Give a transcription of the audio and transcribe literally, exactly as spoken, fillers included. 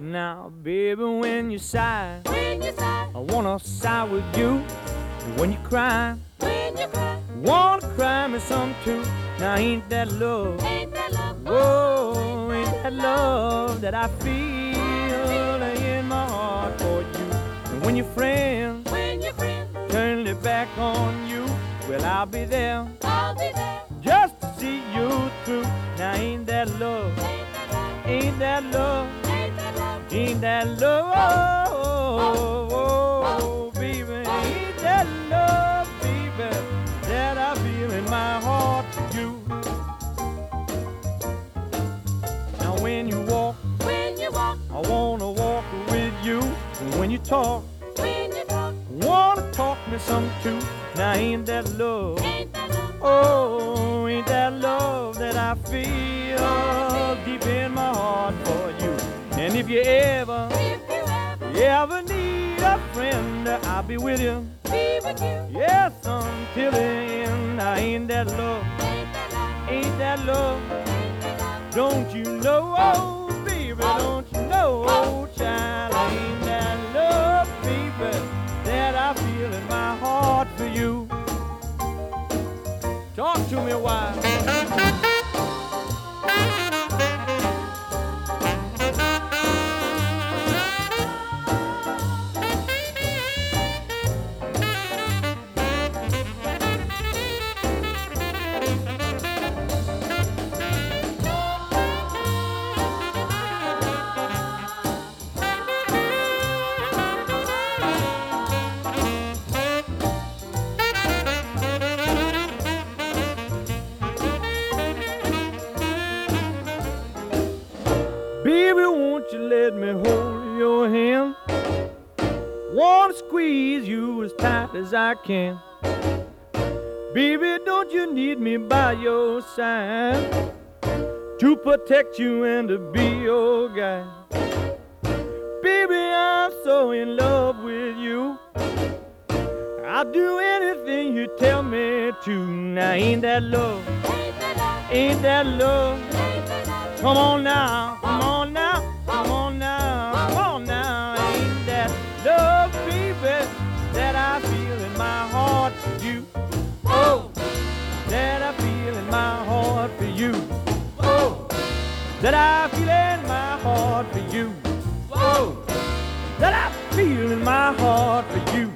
Now, baby, when you sigh, when you sigh, I wanna sigh with you. And when you cry, when you cry, wanna cry me some too. Now, ain't that love? ain't that love? Whoa, ain't that love that I feel in my heart for you? And when your friends When your friend, turn their back on you, well, I'll be there I'll be there. just to see you through. Now, ain't that love? Ain't that love? Ain't that love? Ain't that Ain't love? that love, baby? Ain't that love, baby, that I feel in my heart for you? Now, when you walk, When you walk, I wanna walk with you. And when you talk, when you talk, wanna talk me some too. Now, ain't that love? ain't that love? Oh, ain't that love that I feel deep in my heart for you? And if you ever, If you ever you ever need a friend, I'll be with you. be with you, Yes, until the end. Now, ain't that love? ain't that love? Ain't that love? Ain't that love? Don't you know, oh, baby, don't you know, oh, child, ain't that love, baby, that I feel in my heart for you? Talk to me a while. Baby, won't you let me hold your hand? Wanna squeeze you as tight as I can. Baby, don't you need me by your side to protect you and to be your guy? Baby, I'm so in love with you. I'll do anything you tell me to. Now, ain't that love? Ain't that love? Ain't that love? Ain't that love? Come on now, come on now, come on now, come on now. Ain't that love, baby, that I feel in my heart for you? Oh, that I feel in my heart for you. Oh, that I feel in my heart for you. Oh, that I feel in my heart for you.